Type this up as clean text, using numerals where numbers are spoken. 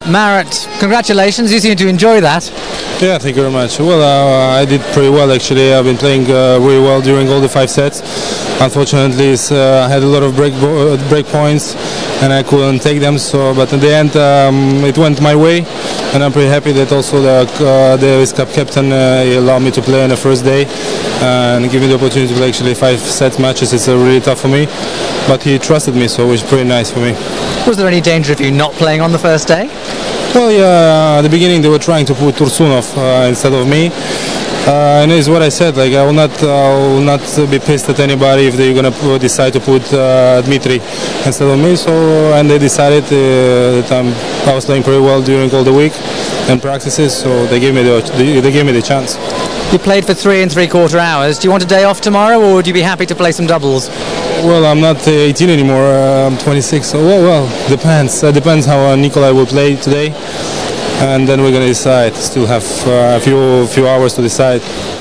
Marat, congratulations, you seem to enjoy that. Yeah, thank you very much. Well, I did pretty well actually. I've been playing really well during all the 5 sets. Unfortunately, I had a lot of break points and I couldn't take them. But in the end, it went my way, and I'm pretty happy that also the Davis Cup captain allowed me to play on the first day and give me the opportunity to play actually 5 set matches. It's really tough for me, but he trusted me, so it was pretty nice for me. Was there any danger of you not playing on the first day? Well, yeah, at the beginning they were trying to put Tursunov instead of me, and it's what I said. Like I will not be pissed at anybody if they're gonna decide to put Dmitry instead of me. And they decided that I was playing pretty well during all the week and practices, so they gave me the chance. You played for 3 3/4 hours. Do you want a day off tomorrow, or would you be happy to play some doubles? Well, I'm not 18 anymore. I'm 26. So well, depends. Depends how Nikolai will play today, and then we're gonna decide. Still have a few hours to decide.